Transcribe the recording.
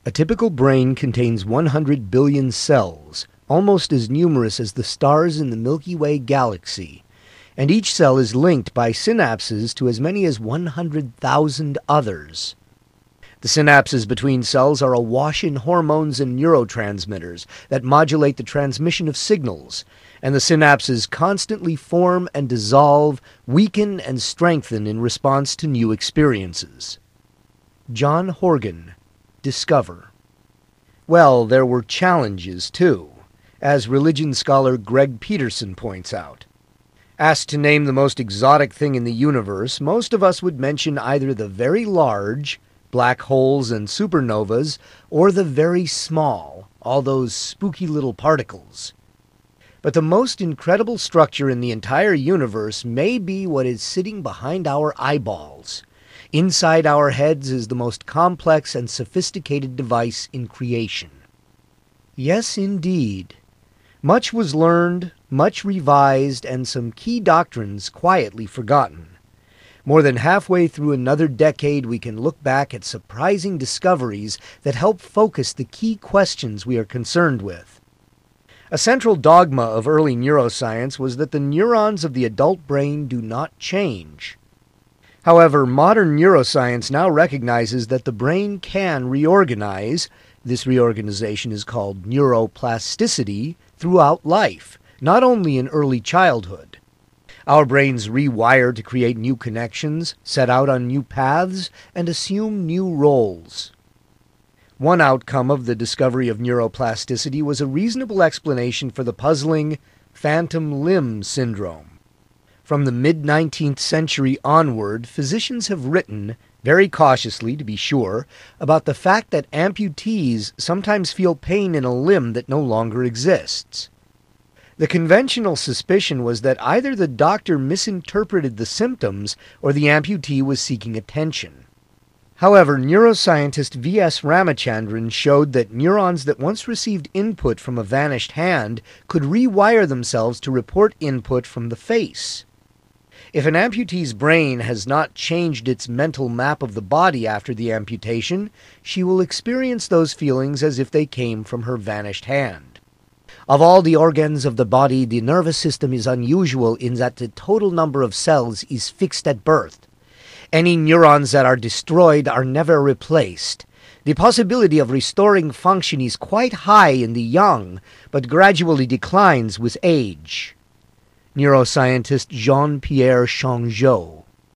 A typical brain contains 100 billion cells, almost as numerous as the stars in the Milky Way galaxy, and each cell is linked by synapses to as many as 100,000 others. The synapses between cells are awash in hormones and neurotransmitters that modulate the transmission of signals, and the synapses constantly form and dissolve, weaken and strengthen in response to new experiences. John Horgan, Discover. Well, there were challenges, too, as religion scholar Greg Peterson points out. Asked to name the most exotic thing in the universe, most of us would mention either the very large, black holes and supernovas, or the very small, all those spooky little particles. But the most incredible structure in the entire universe may be what is sitting behind our eyeballs. Inside our heads is the most complex and sophisticated device in creation. Yes, indeed. Much was learned, much revised, and some key doctrines quietly forgotten. More than halfway through another decade, we can look back at surprising discoveries that help focus the key questions we are concerned with. A central dogma of early neuroscience was that the neurons of the adult brain do not change. However, modern neuroscience now recognizes that the brain can reorganize. This reorganization is called neuroplasticity throughout life, not only in early childhood. Our brains rewire to create new connections, set out on new paths, and assume new roles. One outcome of the discovery of neuroplasticity was a reasonable explanation for the puzzling phantom limb syndrome. From the mid-19th century onward, physicians have written, very cautiously to be sure, about the fact that amputees sometimes feel pain in a limb that no longer exists. The conventional suspicion was that either the doctor misinterpreted the symptoms or the amputee was seeking attention. However, neuroscientist V.S. Ramachandran showed that neurons that once received input from a vanished hand could rewire themselves to report input from the face. If an amputee's brain has not changed its mental map of the body after the amputation, she will experience those feelings as if they came from her vanished hand. Of all the organs of the body, the nervous system is unusual in that the total number of cells is fixed at birth. Any neurons that are destroyed are never replaced. The possibility of restoring function is quite high in the young, but gradually declines with age. Neuroscientist Jean-Pierre Changeux.